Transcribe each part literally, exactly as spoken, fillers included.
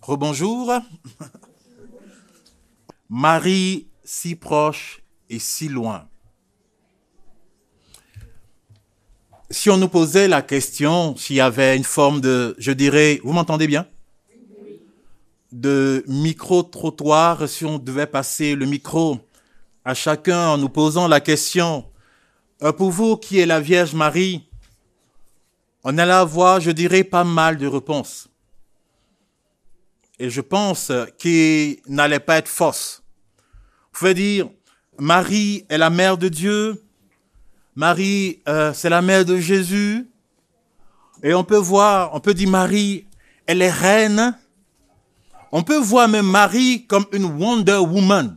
Rebonjour. Marie si proche et si loin. Si on nous posait la question, s'il y avait une forme de, je dirais, vous m'entendez bien? De micro-trottoir, si on devait passer le micro à chacun en nous posant la question, pour vous qui est la Vierge Marie, on allait avoir, je dirais, pas mal de réponses. Et je pense qu'il n'allait pas être fausse. Vous pouvez dire, Marie est la mère de Dieu, Marie, euh, c'est la mère de Jésus, et on peut voir, on peut dire Marie, elle est reine. On peut voir même Marie comme une Wonder Woman.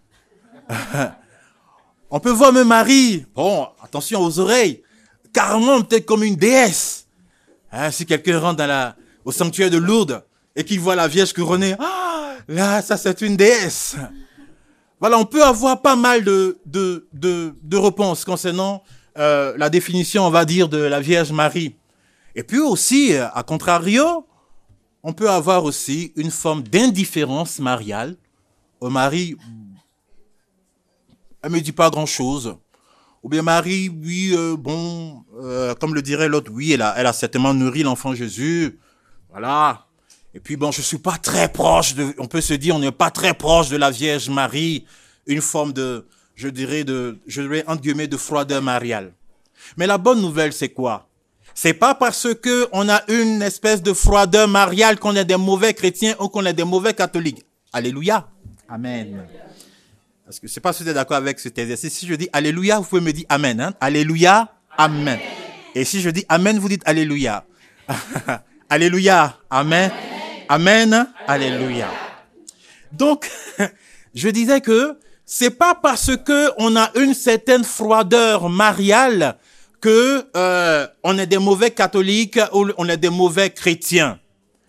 On peut voir même Marie, bon, attention aux oreilles, carrément peut-être comme une déesse. Hein, si quelqu'un rentre dans la, au sanctuaire de Lourdes et qu'il voit la Vierge couronnée, ah, là, ça c'est une déesse. Voilà, on peut avoir pas mal de, de, de, de réponses concernant euh, la définition, on va dire, de la Vierge Marie. Et puis aussi, à contrario, on peut avoir aussi une forme d'indifférence mariale. Oh, Marie, elle me dit pas grand-chose. Ou bien Marie, oui, euh, bon, euh, comme le dirait l'autre, oui, elle a, elle a certainement nourri l'enfant Jésus. Voilà. Et puis bon, je suis pas très proche de, on peut se dire, on n'est pas très proche de la Vierge Marie. Une forme de, je dirais, de, je dirais, entre guillemets, de froideur mariale. Mais la bonne nouvelle, c'est quoi? C'est pas parce que on a une espèce de froideur mariale qu'on est des mauvais chrétiens ou qu'on est des mauvais catholiques. Alléluia. Amen. Parce que je sais pas si vous êtes d'accord avec cet exercice. Si je dis Alléluia, vous pouvez me dire Amen. Hein? Alléluia. Amen. Et si je dis Amen, vous dites Alléluia. Alléluia. Amen. Amen. Amen. Alléluia. Donc, je disais que c'est pas parce que on a une certaine froideur mariale que euh, on est des mauvais catholiques ou on est des mauvais chrétiens.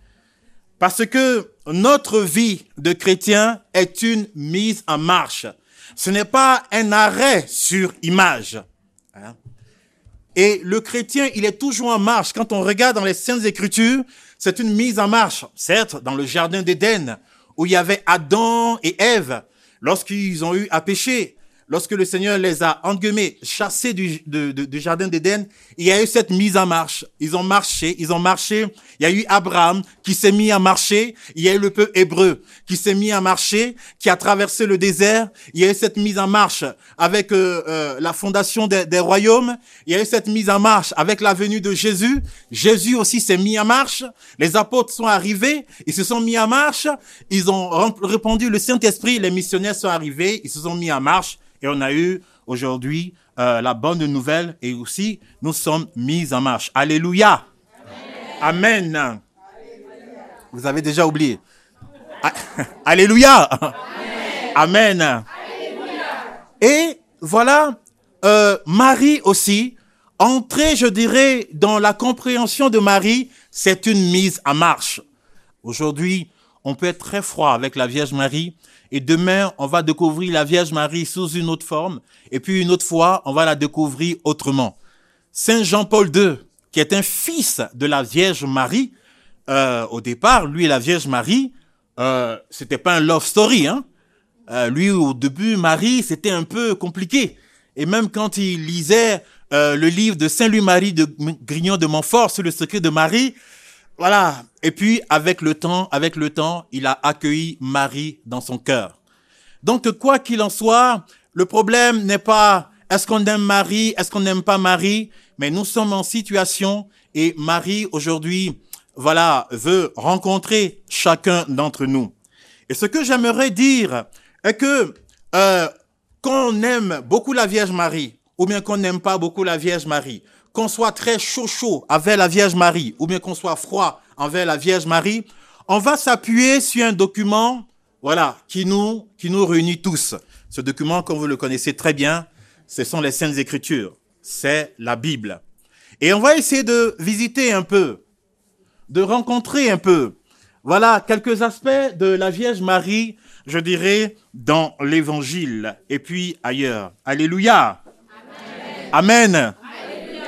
Parce que notre vie de chrétien est une mise en marche. Ce n'est pas un arrêt sur image. Hein? Et le chrétien, il est toujours en marche. Quand on regarde dans les Saintes Écritures, c'est une mise en marche. Certes, dans le jardin d'Éden, où il y avait Adam et Ève, lorsqu'ils ont eu à pécher, lorsque le Seigneur les a, entre guillemets, chassés du, de, de, du jardin d'Éden, il y a eu cette mise en marche. Ils ont marché, ils ont marché. Il y a eu Abraham qui s'est mis à marcher. Il y a eu le peuple hébreu qui s'est mis à marcher, qui a traversé le désert. Il y a eu cette mise en marche avec euh, euh, la fondation des, des royaumes. Il y a eu cette mise en marche avec la venue de Jésus. Jésus aussi s'est mis en marche. Les apôtres sont arrivés, ils se sont mis en marche. Ils ont répandu le Saint-Esprit. Les missionnaires sont arrivés, ils se sont mis en marche. Et on a eu aujourd'hui euh, la bonne nouvelle et aussi nous sommes mis en marche. Alléluia. Amen. Amen. Vous avez déjà oublié. A- Alléluia. Amen. Amen. Alléluia. Et voilà, euh, Marie aussi, entrer, je dirais, dans la compréhension de Marie, c'est une mise en marche. Aujourd'hui, on peut être très froid avec la Vierge Marie. Et demain, on va découvrir la Vierge Marie sous une autre forme. Et puis une autre fois, on va la découvrir autrement. Saint Jean-Paul deux, qui est un fils de la Vierge Marie, euh, au départ, lui et la Vierge Marie, euh, c'était pas un love story. Hein. Euh, lui, au début, Marie, c'était un peu compliqué. Et même quand il lisait euh, le livre de Saint Louis-Marie de Grignon de Montfort sur le secret de Marie, voilà. Et puis, avec le temps, avec le temps, il a accueilli Marie dans son cœur. Donc, quoi qu'il en soit, le problème n'est pas est-ce qu'on aime Marie, est-ce qu'on n'aime pas Marie, mais nous sommes en situation et Marie, aujourd'hui, voilà, veut rencontrer chacun d'entre nous. Et ce que j'aimerais dire est que euh, qu'on aime beaucoup la Vierge Marie, ou bien qu'on n'aime pas beaucoup la Vierge Marie, qu'on soit très chaud chaud avec la Vierge Marie, ou bien qu'on soit froid envers la Vierge Marie, on va s'appuyer sur un document, voilà, qui nous, qui nous réunit tous. Ce document, comme vous le connaissez très bien, ce sont les Saintes Écritures. C'est la Bible. Et on va essayer de visiter un peu, de rencontrer un peu, voilà, quelques aspects de la Vierge Marie, je dirais, dans l'Évangile et puis ailleurs. Alléluia. Amen. Amen.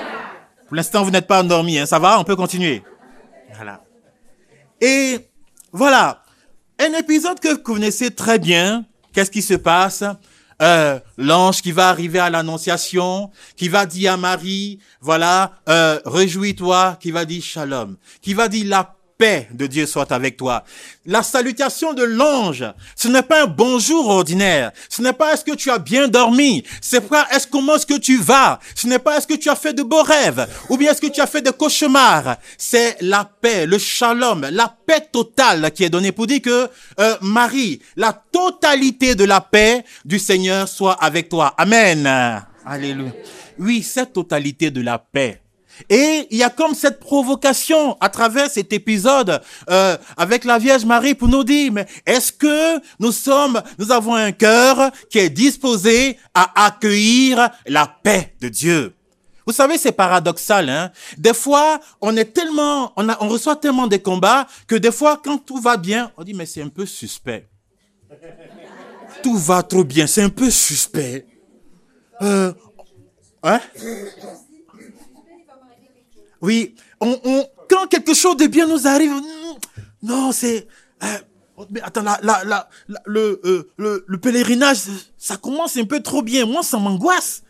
Pour l'instant, vous n'êtes pas endormis, hein, ça va, on peut continuer. Voilà. Et Voilà. Un épisode que vous connaissez très bien. Qu'est-ce qui se passe? Euh, l'ange qui va arriver à l'annonciation, qui va dire à Marie, voilà, euh, réjouis-toi, qui va dire shalom, qui va dire la paix de Dieu soit avec toi. La salutation de l'ange, ce n'est pas un bonjour ordinaire, ce n'est pas est-ce que tu as bien dormi, c'est pas est-ce comment est-ce que tu vas, ce n'est pas est-ce que tu as fait de beaux rêves, ou bien est-ce que tu as fait des cauchemars, c'est la paix, le shalom, la paix totale qui est donnée pour dire que euh, Marie, la totalité de la paix du Seigneur soit avec toi. Amen. Alléluia. Oui, cette totalité de la paix. Et il y a comme cette provocation à travers cet épisode euh, avec la Vierge Marie pour nous dire, mais est-ce que nous sommes, nous avons un cœur qui est disposé à accueillir la paix de Dieu? Vous savez, c'est paradoxal, hein. Des fois, on est tellement, on a, on reçoit tellement des combats que des fois, quand tout va bien, on dit, mais c'est un peu suspect. Tout va trop bien, c'est un peu suspect. Euh, hein? Oui, on, on, quand quelque chose de bien nous arrive, non, c'est, euh, mais attends, la, la, la, la, le, euh, le, le pèlerinage, ça commence un peu trop bien. Moi, ça m'angoisse.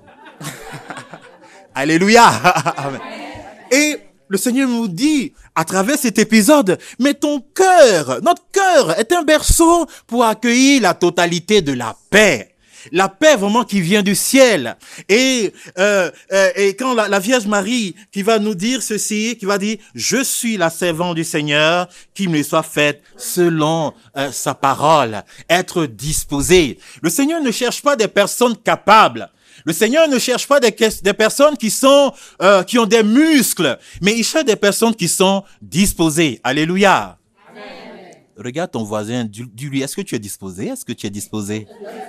Alléluia. Et le Seigneur nous dit, à travers cet épisode, mais ton cœur, notre cœur est un berceau pour accueillir la totalité de la paix. La paix vraiment qui vient du ciel. Et, euh, euh, et quand la, la Vierge Marie qui va nous dire ceci, qui va dire, je suis la servante du Seigneur, qu'il me soit faite selon euh, sa parole, être disposé. Le Seigneur ne cherche pas des personnes capables. Le Seigneur ne cherche pas des, des personnes qui sont, euh, qui ont des muscles, mais il cherche des personnes qui sont disposées. Alléluia. Amen. Regarde ton voisin, dis-lui, est-ce que tu es disposé? Est-ce que tu es disposé?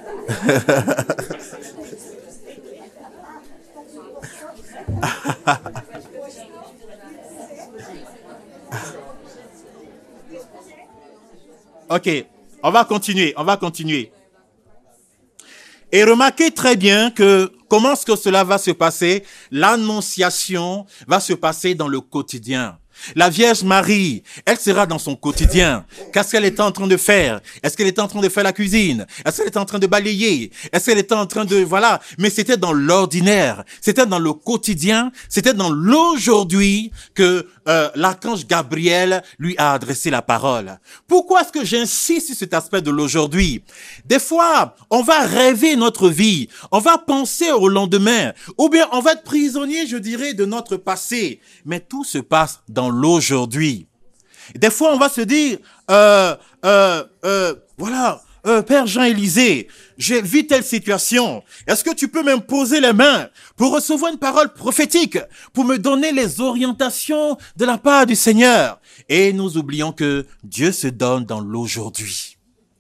Ok, on va continuer, on va continuer. Et remarquez très bien que comment est-ce que cela va se passer? L'annonciation va se passer dans le quotidien. La Vierge Marie, elle sera dans son quotidien. Qu'est-ce qu'elle est en train de faire? Est-ce qu'elle est en train de faire la cuisine? Est-ce qu'elle est en train de balayer? Est-ce qu'elle est en train de... Voilà. Mais c'était dans l'ordinaire. C'était dans le quotidien. C'était dans l'aujourd'hui que euh, l'archange Gabriel lui a adressé la parole. Pourquoi est-ce que j'insiste sur cet aspect de l'aujourd'hui? Des fois, on va rêver notre vie. On va penser au lendemain. Ou bien on va être prisonnier, je dirais, de notre passé. Mais tout se passe dans l'aujourd'hui. Des fois, on va se dire, euh, euh, euh, voilà, euh, Père Jean-Élisée, j'ai vu telle situation. Est-ce que tu peux m'imposer les mains pour recevoir une parole prophétique, pour me donner les orientations de la part du Seigneur? Et nous oublions que Dieu se donne dans l'aujourd'hui.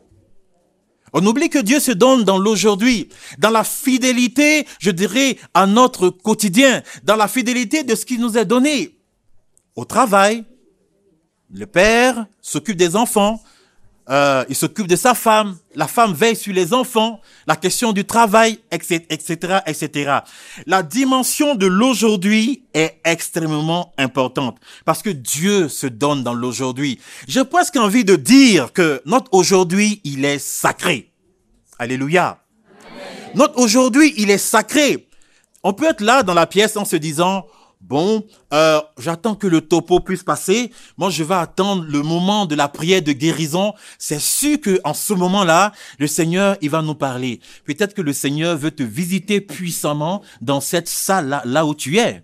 On oublie que Dieu se donne dans l'aujourd'hui, dans la fidélité, je dirais, à notre quotidien, dans la fidélité de ce qui nous est donné. Au travail, le père s'occupe des enfants, euh, il s'occupe de sa femme, la femme veille sur les enfants, la question du travail, et cetera, et cetera. La dimension de l'aujourd'hui est extrêmement importante parce que Dieu se donne dans l'aujourd'hui. J'ai presque envie de dire que notre aujourd'hui, il est sacré. Alléluia. Amen. Notre aujourd'hui, il est sacré. On peut être là dans la pièce en se disant... Bon, euh, j'attends que le topo puisse passer. Moi, je vais attendre le moment de la prière de guérison. C'est sûr que en ce moment-là, le Seigneur, il va nous parler. Peut-être que le Seigneur veut te visiter puissamment dans cette salle-là, là où tu es.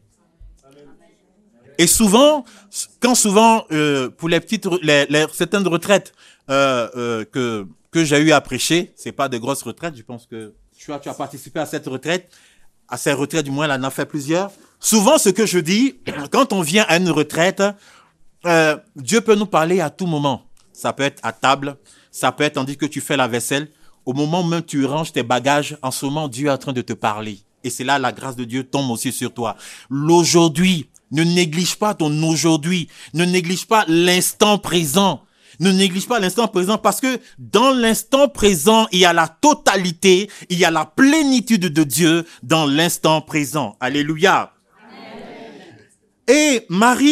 Et souvent, quand souvent, euh, pour les petites, les, les, certaines retraites euh, euh, que que j'ai eu à prêcher, c'est pas de grosses retraites. Je pense que tu as, tu as participé à cette retraite. À ces retraites, du moins, elle en a fait plusieurs. Souvent, ce que je dis, quand on vient à une retraite, euh, Dieu peut nous parler à tout moment. Ça peut être à table, ça peut être tandis que tu fais la vaisselle. Au moment même où tu ranges tes bagages, en ce moment, Dieu est en train de te parler. Et c'est là la grâce de Dieu tombe aussi sur toi. L'aujourd'hui, ne néglige pas ton aujourd'hui. Ne néglige pas l'instant présent. Ne néglige pas l'instant présent parce que dans l'instant présent, il y a la totalité, il y a la plénitude de Dieu dans l'instant présent. Alléluia. Amen. Et Marie,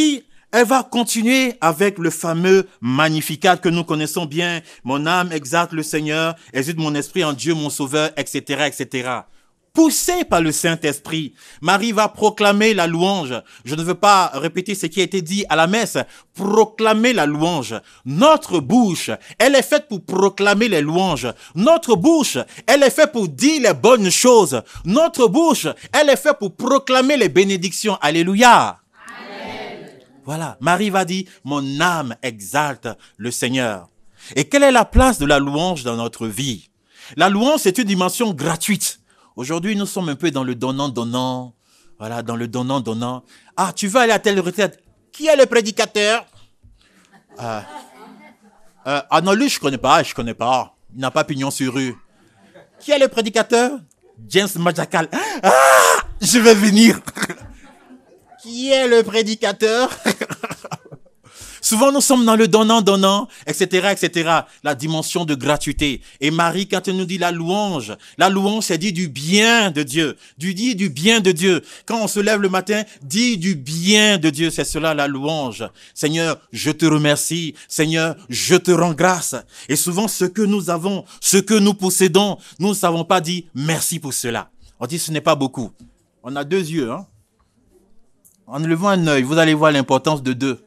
Elle va continuer avec le fameux Magnificat que nous connaissons bien. Mon âme exalte le Seigneur, exulte mon esprit en Dieu mon Sauveur, et cetera, et cetera. Poussée par le Saint-Esprit, Marie va proclamer la louange. Je ne veux pas répéter ce qui a été dit à la messe. Proclamer la louange. Notre bouche, elle est faite pour proclamer les louanges. Notre bouche, elle est faite pour dire les bonnes choses. Notre bouche, elle est faite pour proclamer les bénédictions. Alléluia. Amen. Voilà, Marie va dire, mon âme exalte le Seigneur. Et quelle est la place de la louange dans notre vie? La louange, c'est une dimension gratuite. Aujourd'hui, nous sommes un peu dans le donnant-donnant. Voilà, dans le donnant-donnant. Ah, tu veux aller à telle retraite? Qui est le prédicateur? euh, euh, Ah non, lui, je ne connais pas, je ne connais pas. Il n'a pas pignon sur rue. Qui est le prédicateur? James Majakal. Ah, je vais venir. Qui est le prédicateur? Souvent, nous sommes dans le donnant-donnant, et cetera, et cetera. La dimension de gratuité. Et Marie, quand elle nous dit la louange, la louange, c'est dire du bien de Dieu. Du dire du bien de Dieu. Quand on se lève le matin, dire du bien de Dieu. C'est cela la louange. Seigneur, je te remercie. Seigneur, je te rends grâce. Et souvent, ce que nous avons, ce que nous possédons, nous ne savons pas dire merci pour cela. On dit ce n'est pas beaucoup. On a deux yeux, hein. En levant un œil, vous allez voir l'importance de deux.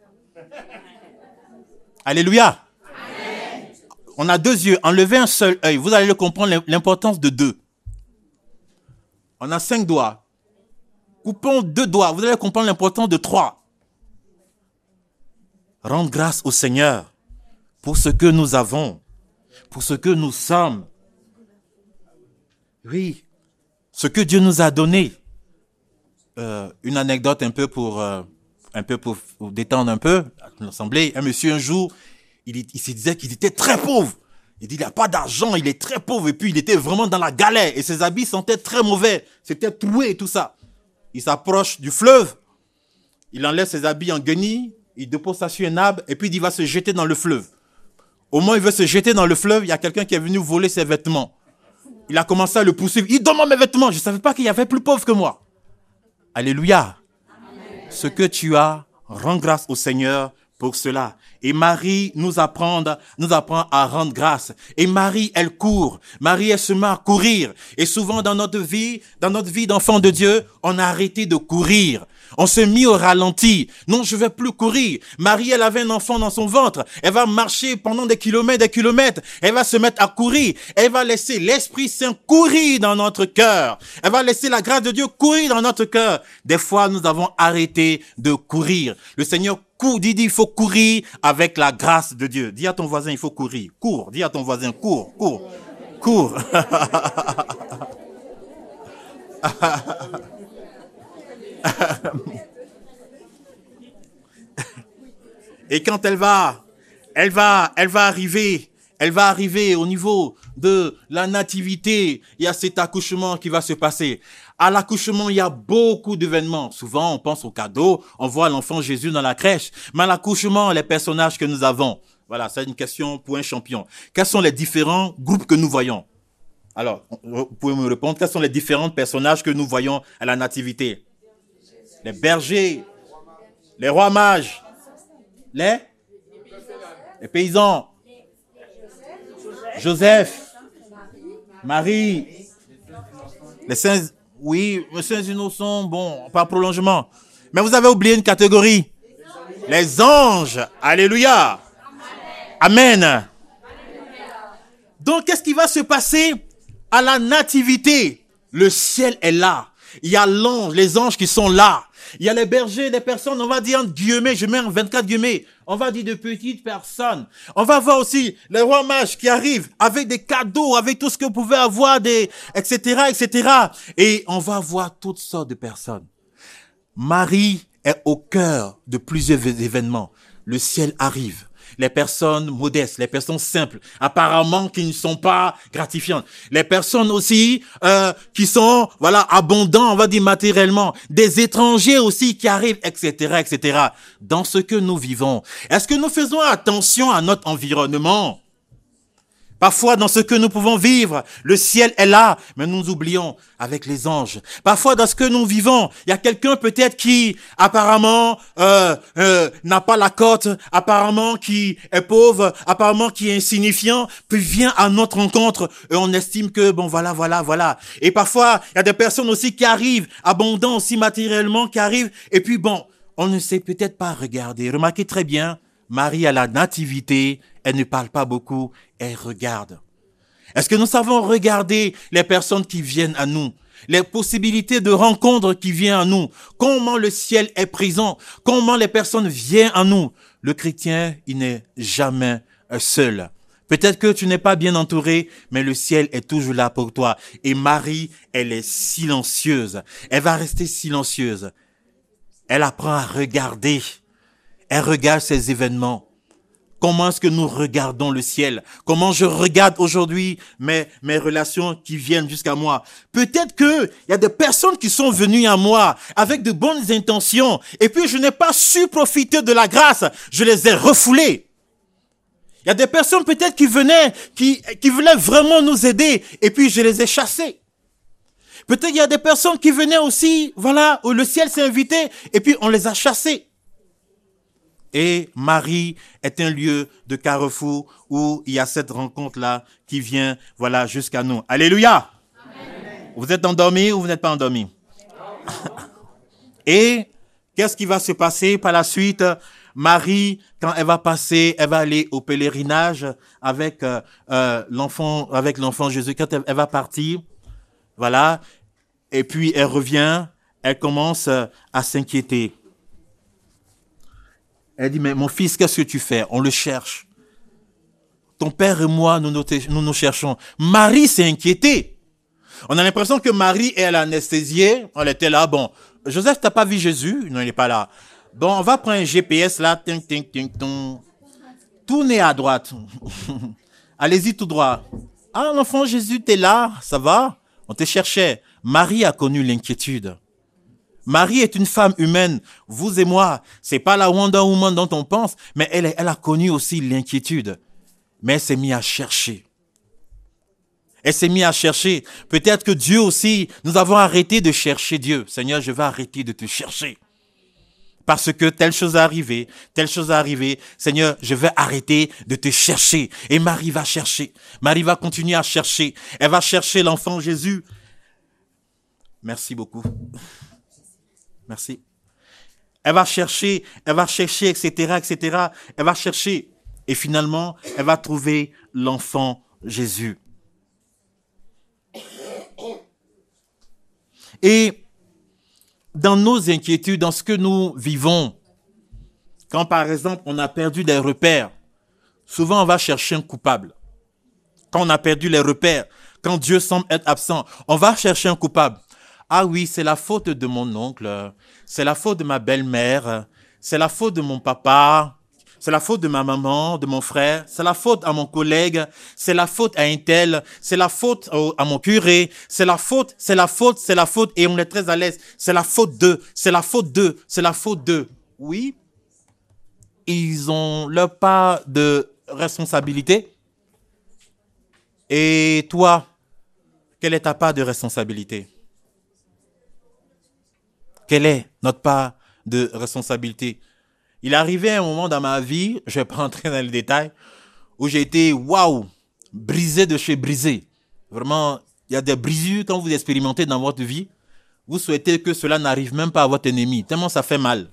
Alléluia. Amen. On a deux yeux. Enlevez un seul œil. Vous allez le comprendre l'importance de deux. On a cinq doigts. Coupons deux doigts. Vous allez comprendre l'importance de trois. Rendre grâce au Seigneur pour ce que nous avons, pour ce que nous sommes. Oui, ce que Dieu nous a donné. Euh, une anecdote un peu pour... Euh, un peu pour, pour détendre un peu l'assemblée. Un monsieur, un jour, il, il se disait qu'il était très pauvre. Il dit, il n'a pas d'argent, il est très pauvre. Et puis, il était vraiment dans la galère. Et ses habits sentaient très mauvais. C'était troué et tout ça. Il s'approche du fleuve. Il enlève ses habits en guenilles. Il dépose ça sur un arbre. Et puis, il va se jeter dans le fleuve. Au moment où il veut se jeter dans le fleuve, il y a quelqu'un qui est venu voler ses vêtements. Il a commencé à le poursuivre. Il demande mes vêtements. Je ne savais pas qu'il y avait plus pauvre que moi. Alléluia. Ce que tu as, rends grâce au Seigneur pour cela. Et Marie nous apprend, nous apprend à rendre grâce. Et Marie, elle court. Marie, elle se met à courir. Et souvent dans notre vie, dans notre vie d'enfant de Dieu, on a arrêté de courir. On s'est mis au ralenti. Non, je vais plus courir. Marie, elle avait un enfant dans son ventre. Elle va marcher pendant des kilomètres, des kilomètres. Elle va se mettre à courir. Elle va laisser l'Esprit Saint courir dans notre cœur. Elle va laisser la grâce de Dieu courir dans notre cœur. Des fois, nous avons arrêté de courir. Le Seigneur court, dit, dit, il faut courir avec la grâce de Dieu. Dis à ton voisin, il faut courir. Cours. Dis à ton voisin, cours, cours, cours. Et quand elle va, elle va, elle va arriver, elle va arriver au niveau de la nativité. Il y a cet accouchement qui va se passer. À l'accouchement, il y a beaucoup d'événements. Souvent, on pense aux cadeaux, on voit l'enfant Jésus dans la crèche. Mais à l'accouchement, les personnages que nous avons. Voilà, c'est une question pour un champion. Quels sont les différents groupes que nous voyons? Alors, vous pouvez me répondre, quels sont les différents personnages que nous voyons à la nativité? Les bergers, les rois mages, les, les paysans, Joseph, Marie, les saints, oui, les saints innocents, bon, par prolongement. Mais vous avez oublié une catégorie. Les anges, alléluia, amen. Donc, qu'est-ce qui va se passer à la nativité? Le ciel est là. Il y a l'ange, les anges qui sont là. Il y a les bergers, les personnes, on va dire en guillemets, je mets en vingt-quatre guillemets, on va dire de petites personnes. On va voir aussi les rois mages qui arrivent avec des cadeaux, avec tout ce que vous pouvez avoir, des, et cetera, et cetera. Et on va voir toutes sortes de personnes. Marie est au cœur de plusieurs événements. Le ciel arrive. Les personnes modestes, les personnes simples, apparemment qui ne sont pas gratifiantes. Les personnes aussi euh, qui sont voilà abondants, on va dire matériellement. Des étrangers aussi qui arrivent, et cetera, et cetera. Dans ce que nous vivons, est-ce que nous faisons attention à notre environnement? Parfois, dans ce que nous pouvons vivre, le ciel est là, mais nous oublions avec les anges. Parfois, dans ce que nous vivons, il y a quelqu'un peut-être qui, apparemment, euh, euh, n'a pas la cote, apparemment qui est pauvre, apparemment qui est insignifiant, puis vient à notre rencontre et on estime que, bon, voilà, voilà, voilà. Et parfois, il y a des personnes aussi qui arrivent, abondants aussi matériellement, qui arrivent, et puis bon, on ne sait peut-être pas regarder. Remarquez très bien, Marie à la nativité, elle ne parle pas beaucoup, elle regarde. Est-ce que nous savons regarder les personnes qui viennent à nous, les possibilités de rencontres qui viennent à nous, comment le ciel est présent, comment les personnes viennent à nous? Le chrétien, il n'est jamais seul. Peut-être que tu n'es pas bien entouré, mais le ciel est toujours là pour toi. Et Marie, elle est silencieuse. Elle va rester silencieuse. Elle apprend à regarder. Elle regarde ces événements. Comment est-ce que nous regardons le ciel? Comment je regarde aujourd'hui mes, mes relations qui viennent jusqu'à moi? Peut-être que il y a des personnes qui sont venues à moi avec de bonnes intentions et puis je n'ai pas su profiter de la grâce. Je les ai refoulées. Il y a des personnes peut-être qui venaient, qui, qui voulaient vraiment nous aider et puis je les ai chassées. Peut-être il y a des personnes qui venaient aussi, voilà, où le ciel s'est invité et puis on les a chassées. Et Marie est un lieu de carrefour où il y a cette rencontre-là qui vient, voilà, jusqu'à nous. Alléluia! Amen. Vous êtes endormis ou vous n'êtes pas endormis? Et qu'est-ce qui va se passer par la suite? Marie, quand elle va passer, elle va aller au pèlerinage avec euh, euh, l'enfant, avec l'enfant Jésus. Quand elle, elle va partir, voilà, et puis elle revient, elle commence à s'inquiéter. Elle dit, mais mon fils, qu'est-ce que tu fais? On le cherche. Ton père et moi, nous nous, nous, nous cherchons. Marie s'est inquiétée. On a l'impression que Marie est anesthésiée. Elle était là, bon. Joseph, t'as pas vu Jésus? Non, il n'est pas là. Bon, on va prendre un G P S là. Ting, ting, ting, ting. Tournez à droite. Allez-y tout droit. Ah, l'enfant Jésus, t'es là? Ça va? On te cherchait. Marie a connu l'inquiétude. Marie est une femme humaine, vous et moi. C'est pas la Wonder Woman dont on pense, mais elle, elle a connu aussi l'inquiétude. Mais elle s'est mise à chercher. Elle s'est mise à chercher. Peut-être que Dieu aussi, nous avons arrêté de chercher Dieu. Seigneur, je vais arrêter de te chercher. Parce que telle chose est arrivée, telle chose est arrivée. Seigneur, je vais arrêter de te chercher. Et Marie va chercher. Marie va continuer à chercher. Elle va chercher l'enfant Jésus. Merci beaucoup. Merci. Elle va chercher, elle va chercher, et cetera, et cetera. Elle va chercher. Et finalement, elle va trouver l'enfant Jésus. Et dans nos inquiétudes, dans ce que nous vivons, quand par exemple on a perdu des repères, souvent on va chercher un coupable. Quand on a perdu les repères, quand Dieu semble être absent, on va chercher un coupable. Ah oui, c'est la faute de mon oncle, c'est la faute de ma belle-mère, c'est la faute de mon papa, c'est la faute de ma maman, de mon frère, c'est la faute à mon collègue, c'est la faute à un tel, c'est la faute au, à mon curé, c'est la faute, c'est la faute, c'est la faute, et on est très à l'aise, c'est la faute d'eux, c'est la faute d'eux, c'est la faute d'eux. Oui, ils ont leur part de responsabilité. Et toi, quelle est ta part de responsabilité? Quelle est notre part de responsabilité? Il est arrivé un moment dans ma vie, je ne vais pas entrer dans les détails, où j'ai été, waouh, brisé de chez brisé. Vraiment, il y a des brisures quand vous expérimentez dans votre vie. Vous souhaitez que cela n'arrive même pas à votre ennemi, tellement ça fait mal.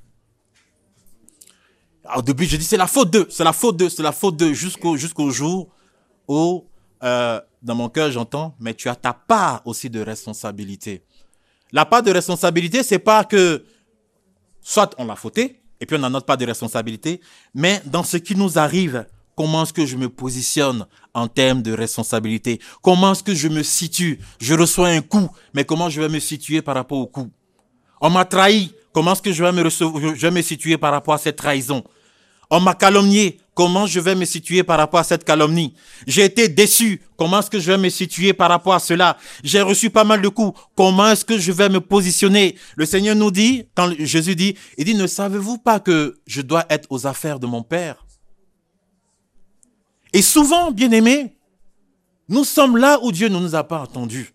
Au début, je dis, c'est la faute d'eux, c'est la faute d'eux, c'est la faute d'eux, jusqu'au, jusqu'au jour où, euh, dans mon cœur, j'entends, mais tu as ta part aussi de responsabilité. La part de responsabilité, c'est pas que, soit on l'a fauté, et puis on a notre part de responsabilité, mais dans ce qui nous arrive, comment est-ce que je me positionne en termes de responsabilité? Comment est-ce que je me situe? Je reçois un coup, mais comment je vais me situer par rapport au coup? On m'a trahi, comment est-ce que je vais me, recevoir, je vais me situer par rapport à cette trahison? On m'a calomnié, comment je vais me situer par rapport à cette calomnie? J'ai été déçu, comment est-ce que je vais me situer par rapport à cela? J'ai reçu pas mal de coups, comment est-ce que je vais me positionner? Le Seigneur nous dit, quand Jésus dit, il dit, ne savez-vous pas que je dois être aux affaires de mon Père? Et souvent, bien-aimés, Nous sommes là où Dieu ne nous a pas attendus.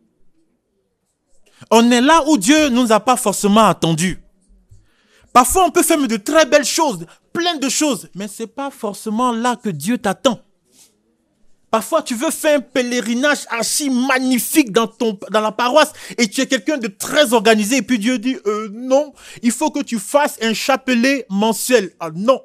On est là où Dieu ne nous a pas forcément attendus. Parfois, on peut faire de très belles choses, plein de choses, mais ce n'est pas forcément là que Dieu t'attend. Parfois, tu veux faire un pèlerinage archi magnifique dans, ton, dans la paroisse et tu es quelqu'un de très organisé et puis Dieu dit euh, non, il faut que tu fasses un chapelet mensuel. Ah non.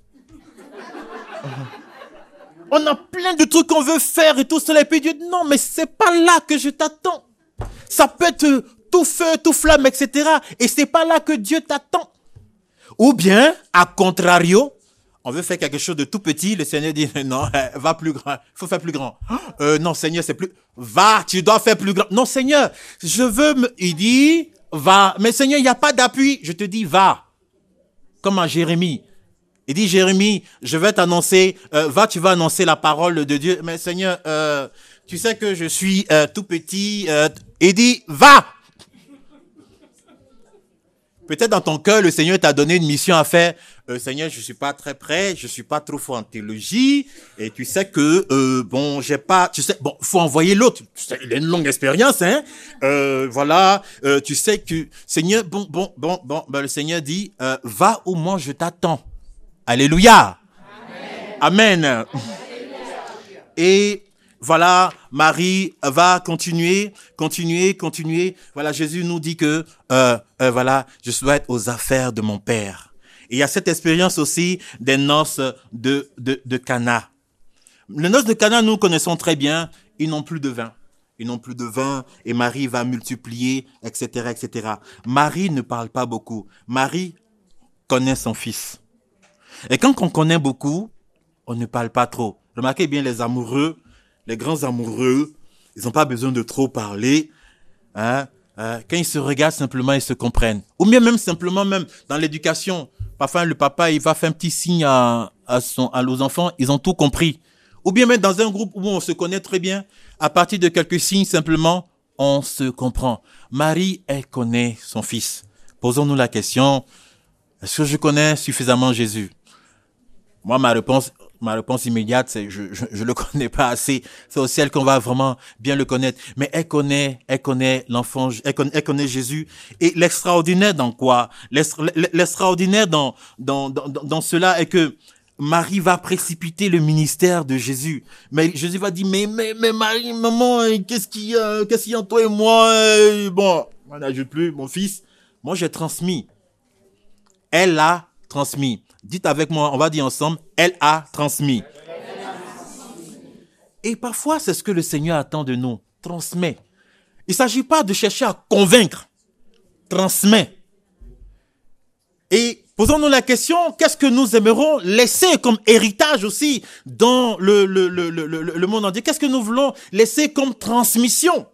On a plein de trucs qu'on veut faire et tout cela et puis Dieu dit non, mais c'est pas là que je t'attends. Ça peut être tout feu, tout flamme, et cetera. Et c'est pas là que Dieu t'attend. Ou bien, à contrario, on veut faire quelque chose de tout petit, le Seigneur dit, non, va plus grand, il faut faire plus grand. Euh, non, Seigneur, c'est plus, va, tu dois faire plus grand. Non, Seigneur, je veux, me... il dit, va, mais Seigneur, il n'y a pas d'appui, je te dis, va. Comme à Jérémie. Il dit, Jérémie, je vais t'annoncer, euh, va, tu vas annoncer la parole de Dieu. Mais Seigneur, euh, tu sais que je suis euh, tout petit. Euh, il dit, va. Peut-être dans ton cœur, le Seigneur t'a donné une mission à faire. Euh, Seigneur, je suis pas très prêt, je suis pas trop fort en théologie, et tu sais que euh, bon, j'ai pas, tu sais, bon, faut envoyer l'autre. Tu sais, il a une longue expérience, hein. Euh, voilà, euh, tu sais que Seigneur, bon, bon, bon, bon, ben, le Seigneur dit, euh, va au moins, je t'attends. Alléluia. Amen. Amen. Et voilà, Marie va continuer, continuer, continuer. Voilà, Jésus nous dit que, euh, euh, voilà, je souhaite aux affaires de mon Père. Et il y a cette expérience aussi des noces de, de, de Cana. Les noces de Cana, nous connaissons très bien, ils n'ont plus de vin. Ils n'ont plus de vin et Marie va multiplier, et cetera, et cetera. Marie ne parle pas beaucoup. Marie connaît son fils. Et quand on connaît beaucoup, on ne parle pas trop. Remarquez bien les amoureux, les grands amoureux, ils n'ont pas besoin de trop parler. Hein? Euh, quand ils se regardent, simplement, ils se comprennent. Ou bien même simplement, même dans l'éducation, parfois le papa, il va faire un petit signe à, à, son, à aux enfants, ils ont tout compris. Ou bien même dans un groupe où on se connaît très bien, à partir de quelques signes, simplement, on se comprend. Marie, elle connaît son fils. Posons-nous la question, est-ce que je connais suffisamment Jésus? Moi, ma réponse, ma réponse immédiate, c'est je, je, je le connais pas assez. C'est au ciel qu'on va vraiment bien le connaître. Mais elle connaît, elle connaît l'enfant, elle connaît, elle connaît Jésus. Et l'extraordinaire dans quoi? L'extraordinaire dans, dans, dans, dans cela est que Marie va précipiter le ministère de Jésus. Mais Jésus va dire, mais, mais, mais Marie, maman, qu'est-ce qu'il y a, qu'est-ce qu'il y a entre toi et moi? Bon, on n'ajoute plus, mon fils. Moi, j'ai transmis. Elle a transmis. Dites avec moi, on va dire ensemble, elle a transmis. Et parfois, c'est ce que le Seigneur attend de nous. Transmet. Il ne s'agit pas de chercher à convaincre. Transmet. Et posons-nous la question, qu'est-ce que nous aimerons laisser comme héritage aussi dans le, le, le, le, le, le monde entier? Qu'est-ce que nous voulons laisser comme transmission?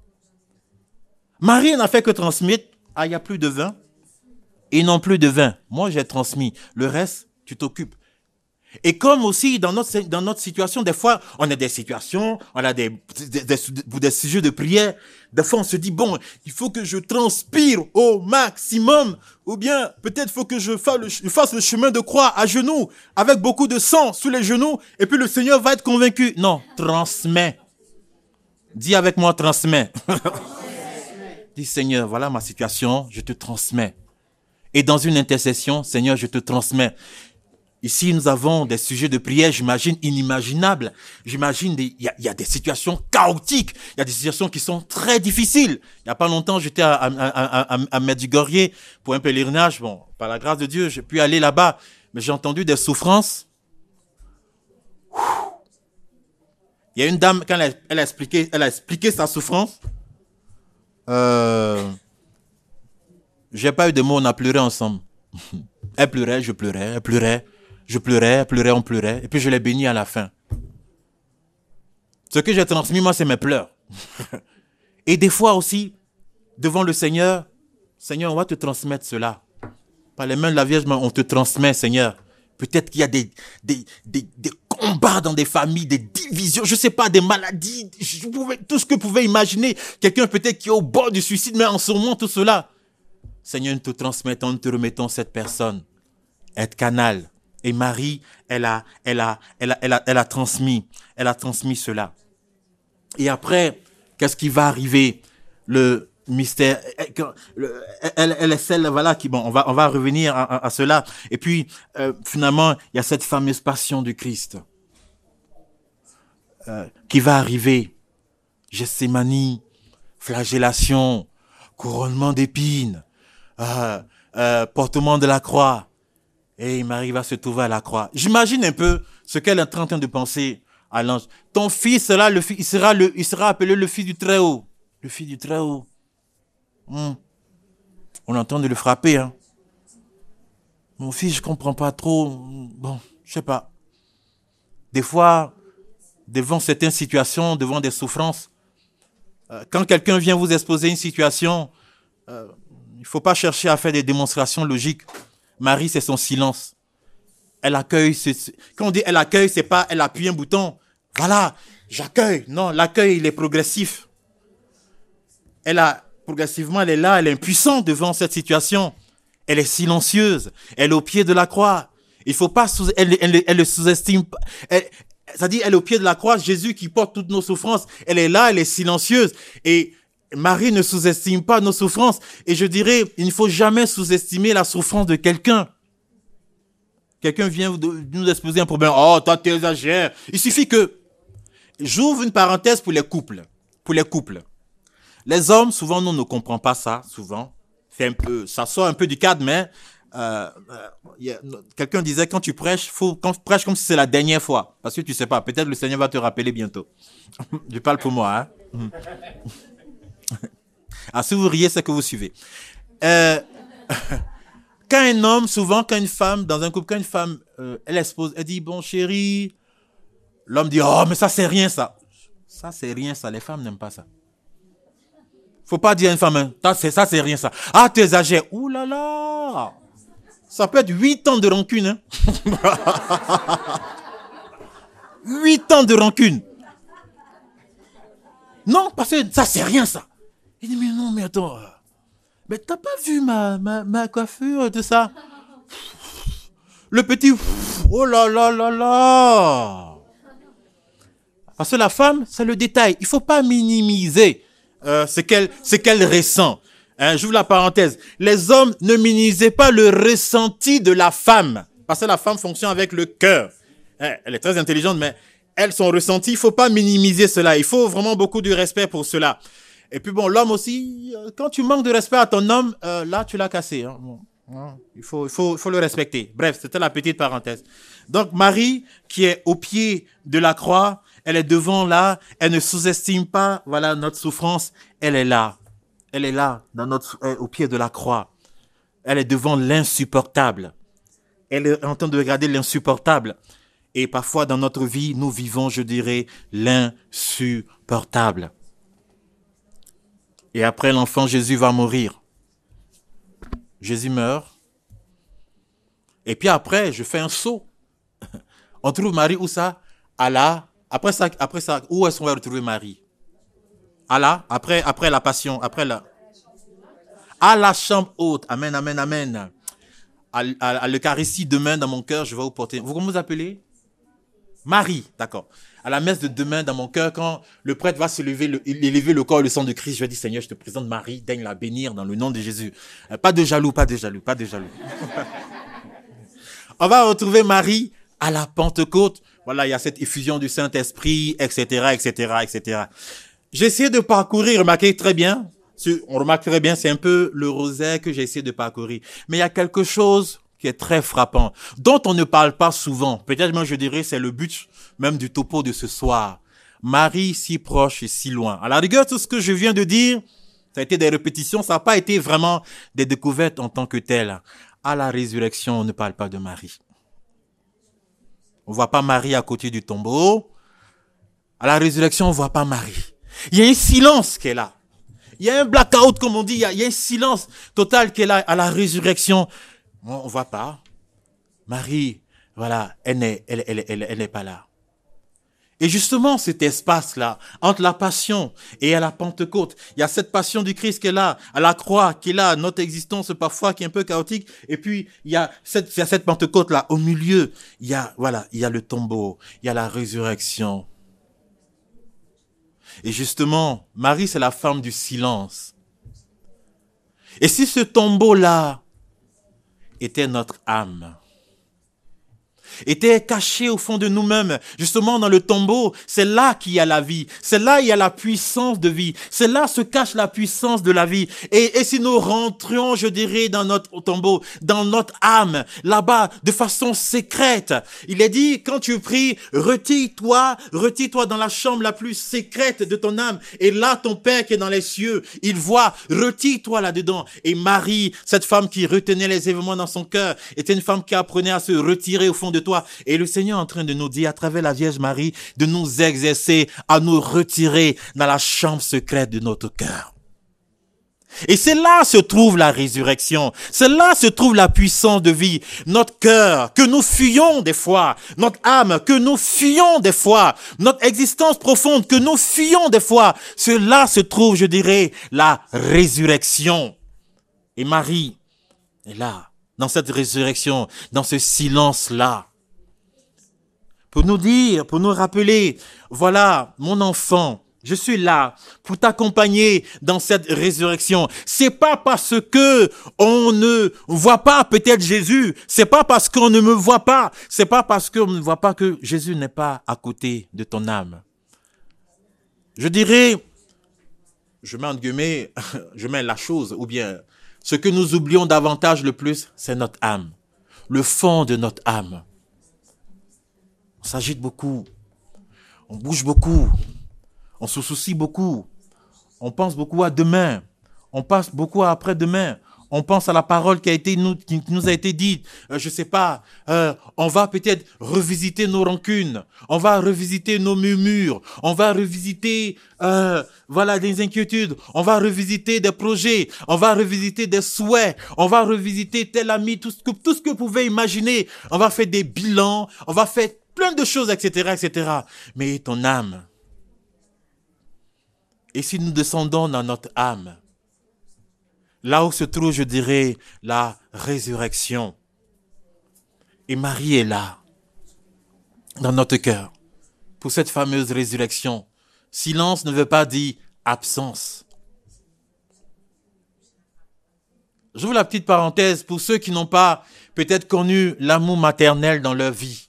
Marie n'a fait que transmettre. Ah, il n'y a plus de vin. Ils n'ont plus de vin. Moi, j'ai transmis. Le reste, tu t'occupes. Et comme aussi, dans notre, dans notre situation, des fois, on a des situations, on a des, des, des, des sujets de prière. Des fois, on se dit, bon, il faut que je transpire au maximum. Ou bien, peut-être, il faut que je fasse, le, je fasse le chemin de croix à genoux, avec beaucoup de sang sous les genoux. Et puis, le Seigneur va être convaincu. Non, transmets. Dis avec moi, transmets. Dis, Seigneur, voilà ma situation, je te transmets. Et dans une intercession, Seigneur, je te transmets. Ici, nous avons des sujets de prière, j'imagine, inimaginables. J'imagine, il y, y a des situations chaotiques. Il y a des situations qui sont très difficiles. Il n'y a pas longtemps, j'étais à, à, à, à, à Medjugorje pour un pèlerinage. Bon, par la grâce de Dieu, j'ai pu aller là-bas. Mais j'ai entendu des souffrances. Il y a une dame, quand elle a, elle a, expliqué, elle a expliqué sa souffrance, euh, j'ai pas eu de mots, on a pleuré ensemble. Elle pleurait, je pleurais, elle pleurait, je pleurais, elle pleurait, on pleurait. Et puis je l'ai béni à la fin. Ce que j'ai transmis, moi, c'est mes pleurs. Et des fois aussi, devant le Seigneur, Seigneur, on va te transmettre cela. Par les mains de la Vierge, on te transmet, Seigneur. Peut-être qu'il y a des, des, des, des combats dans des familles, des divisions, je ne sais pas, des maladies, je pouvais, tout ce que vous pouvez imaginer. Quelqu'un peut-être qui est au bord du suicide, mais en ce moment, tout cela. Seigneur, nous te transmettons, nous te remettons cette personne. Être canal. Et Marie, elle a, elle a, elle a, elle a, elle a transmis, elle a transmis cela. Et après, qu'est-ce qui va arriver? Le mystère, elle, elle est celle, voilà, qui, bon, on va, on va revenir à, à, à cela. Et puis, euh, finalement, il y a cette fameuse passion du Christ euh, qui va arriver. Gethsémanie, flagellation, couronnement d'épines, euh, euh, portement de la croix. Et Marie va se trouver à la croix. J'imagine un peu ce qu'elle est en train de penser à l'ange. Ton fils sera le fils, il sera le, il sera appelé le fils du Très-Haut. Le fils du Très-Haut. Hum. On entend de le frapper, hein. Mon fils, je comprends pas trop. Bon, je sais pas. Des fois, devant certaines situations, devant des souffrances, euh, quand quelqu'un vient vous exposer une situation, euh, il faut pas chercher à faire des démonstrations logiques. Marie, c'est son silence. Elle accueille. C'est, quand on dit elle accueille, c'est pas elle appuie un bouton. Voilà, j'accueille. Non, l'accueil, il est progressif. Elle a, progressivement, elle est là, elle est impuissante devant cette situation. Elle est silencieuse. Elle est au pied de la croix. Il faut pas sous, elle, elle, elle le sous-estime pas. Elle, c'est-à-dire, elle est au pied de la croix, Jésus qui porte toutes nos souffrances. Elle est là, elle est silencieuse. Et Marie ne sous-estime pas nos souffrances. Et je dirais, il ne faut jamais sous-estimer la souffrance de quelqu'un. Quelqu'un vient nous exposer un problème. Oh, toi, tu exagères. Il suffit que, j'ouvre une parenthèse pour les couples. Pour les couples. Les hommes, souvent, nous ne comprenons pas ça, souvent. C'est un peu, ça sort un peu du cadre, mais euh, euh, y a, quelqu'un disait, quand tu prêches, faut quand tu prêches comme si c'est la dernière fois. Parce que tu sais pas, peut-être le Seigneur va te rappeler bientôt. Je parle pour moi. Hein. Ah, si vous riez, c'est que vous suivez. Euh, quand un homme, souvent, quand une femme, dans un couple, quand une femme, euh, elle expose, elle dit, bon chérie, l'homme dit, oh, mais ça c'est rien ça. Ça c'est rien ça, les femmes n'aiment pas ça. Faut pas dire à une femme, hein, ça, ça c'est rien ça. Ah, tu exagères. Ouh là là. Ça peut être huit ans de rancune. Hein. huit ans de rancune. Non, parce que ça c'est rien ça. Il dit, mais non, mais attends. Mais t'as pas vu ma, ma, ma coiffure, tout ça? Le petit, oh là là là là. Parce que la femme, c'est le détail. Il faut pas minimiser. Euh, ce qu'elle, ce qu'elle ressent. Hein, j'ouvre la parenthèse. Les hommes ne minimisez pas le ressenti de la femme. Parce que la femme fonctionne avec le cœur. Hein, elle est très intelligente, mais elle, son ressenti, il faut pas minimiser cela. Il faut vraiment beaucoup de respect pour cela. Et puis bon, l'homme aussi, quand tu manques de respect à ton homme, euh, là, tu l'as cassé. Hein. Bon, hein, il faut, il faut, il faut le respecter. Bref, c'était la petite parenthèse. Donc, Marie, qui est au pied de la croix, elle est devant là, elle ne sous-estime pas, voilà, notre souffrance. Elle est là. Elle est là, dans notre, euh, au pied de la croix. Elle est devant l'insupportable. Elle est en train de regarder l'insupportable. Et parfois, dans notre vie, nous vivons, je dirais, l'insupportable. Et après, l'enfant Jésus va mourir. Jésus meurt. Et puis après, je fais un saut. On trouve Marie où ça? À la Après ça, après ça, où est-ce qu'on va retrouver Marie? À la, après, après la passion, après la, à la chambre haute. Amen, amen, amen. À, à, à l'Eucharistie, demain, dans mon cœur, je vais vous porter. Vous, comment vous appelez? Marie, d'accord. À la messe de demain, dans mon cœur, quand le prêtre va se lever, le, élever le corps et le sang de Christ, je vais dire, Seigneur, je te présente Marie, daigne la bénir dans le nom de Jésus. Euh, pas de jaloux, pas de jaloux, pas de jaloux. On va retrouver Marie à la Pentecôte. Voilà, il y a cette effusion du Saint-Esprit, et cetera, et cetera, et cetera. J'ai essayé de parcourir, remarquez très bien, on remarque très bien, c'est un peu le rosaire que j'ai essayé de parcourir. Mais il y a quelque chose qui est très frappant, dont on ne parle pas souvent. Peut-être même, je dirais, c'est le but même du topo de ce soir. Marie si proche et si loin. À la rigueur, tout ce que je viens de dire, ça a été des répétitions, ça n'a pas été vraiment des découvertes en tant que telles. À la résurrection, on ne parle pas de Marie. On ne voit pas Marie à côté du tombeau. À la résurrection, on ne voit pas Marie. Il y a un silence qui est là. Il y a un blackout, comme on dit. Il y a, il y a un silence total qui est là à la résurrection. On ne voit pas. Marie, voilà, elle n'est elle, elle, elle, elle n'est pas là. Et justement, cet espace-là, entre la passion et à la Pentecôte, il y a cette passion du Christ qui est là, à la croix qui est là, notre existence parfois qui est un peu chaotique, et puis il y a cette, il y a cette Pentecôte-là, au milieu, il y a, voilà, il y a le tombeau, il y a la résurrection. Et justement, Marie, c'est la femme du silence. Et si ce tombeau-là était notre âme, était caché au fond de nous-mêmes, justement dans le tombeau, c'est là qu'il y a la vie, c'est là il y a la puissance de vie, c'est là se cache la puissance de la vie. Et, et si nous rentrions, je dirais, dans notre tombeau, dans notre âme, là-bas, de façon secrète, il est dit, quand tu pries, retire-toi, retire-toi dans la chambre la plus secrète de ton âme, et là, ton Père qui est dans les cieux, il voit, retire-toi là-dedans. Et Marie, cette femme qui retenait les événements dans son cœur, était une femme qui apprenait à se retirer au fond de toi. Et le Seigneur est en train de nous dire, à travers la Vierge Marie, de nous exercer à nous retirer dans la chambre secrète de notre cœur. Et c'est là se trouve la résurrection. C'est là se trouve la puissance de vie. Notre cœur, que nous fuyons des fois. Notre âme, que nous fuyons des fois. Notre existence profonde, que nous fuyons des fois. C'est là se trouve, je dirais, la résurrection. Et Marie est là, dans cette résurrection, dans ce silence-là. Pour nous dire, pour nous rappeler, voilà, mon enfant, je suis là pour t'accompagner dans cette résurrection. C'est pas parce que on ne voit pas peut-être Jésus, c'est pas parce qu'on ne me voit pas, c'est pas parce qu'on ne voit pas que Jésus n'est pas à côté de ton âme. Je dirais, je mets en guillemets, je mets la chose, ou bien ce que nous oublions davantage le plus, c'est notre âme, le fond de notre âme. On s'agite beaucoup, on bouge beaucoup, on se soucie beaucoup, on pense beaucoup à demain, on pense beaucoup à après-demain, on pense à la parole qui a été nous, qui nous a été dite. Euh, je sais pas, euh, on va peut-être revisiter nos rancunes, on va revisiter nos murmures, on va revisiter euh, voilà des inquiétudes, on va revisiter des projets, on va revisiter des souhaits, on va revisiter tel ami, tout ce que tout ce que vous pouvez imaginer. On va faire des bilans, on va faire plein de choses, et cetera, et cetera. Mais ton âme. Et si nous descendons dans notre âme, là où se trouve, je dirais, la résurrection. Et Marie est là, dans notre cœur, pour cette fameuse résurrection. Silence ne veut pas dire absence. J'ouvre la petite parenthèse pour ceux qui n'ont pas peut-être connu l'amour maternel dans leur vie.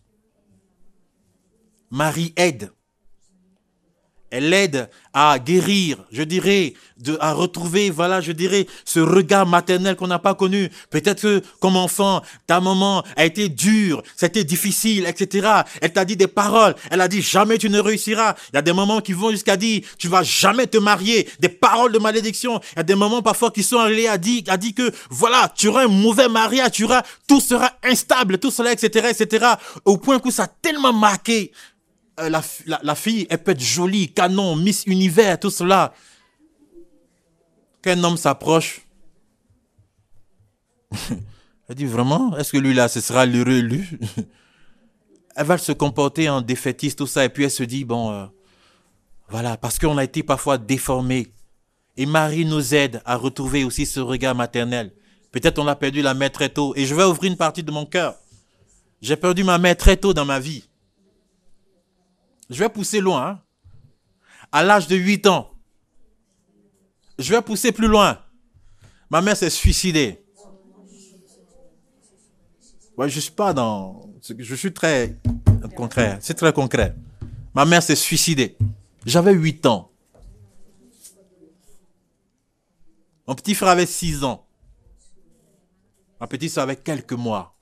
Marie aide. Elle aide à guérir, je dirais, de, à retrouver, voilà, je dirais, ce regard maternel qu'on n'a pas connu. Peut-être que, comme enfant, ta maman a été dure, c'était difficile, et cetera. Elle t'a dit des paroles. Elle a dit, jamais tu ne réussiras. Il y a des mamans qui vont jusqu'à dire, tu vas jamais te marier. Des paroles de malédiction. Il y a des mamans parfois qui sont allées à dire, à dire que, voilà, tu auras un mauvais mariage, tu auras, tout sera instable, tout cela, et cetera, et cetera. Au point que ça a tellement marqué. Euh, la, la, la fille, elle peut être jolie, canon, Miss Univers, tout cela. Qu'un homme s'approche, elle dit vraiment, est-ce que lui-là, ce sera l'heureux élu? Elle va se comporter en défaitiste, tout ça, et puis elle se dit, bon, euh, voilà, parce qu'on a été parfois déformés. Et Marie nous aide à retrouver aussi ce regard maternel. Peut-être on a perdu la mère très tôt, et je vais ouvrir une partie de mon cœur. J'ai perdu ma mère très tôt dans ma vie. Je vais pousser loin. Hein? À l'âge de huit ans. Je vais pousser plus loin. Ma mère s'est suicidée. Ouais, je ne suis pas dans... Je suis très concret. C'est très concret. Ma mère s'est suicidée. J'avais huit ans. Mon petit frère avait six ans. Ma petite soeur avait quelques mois.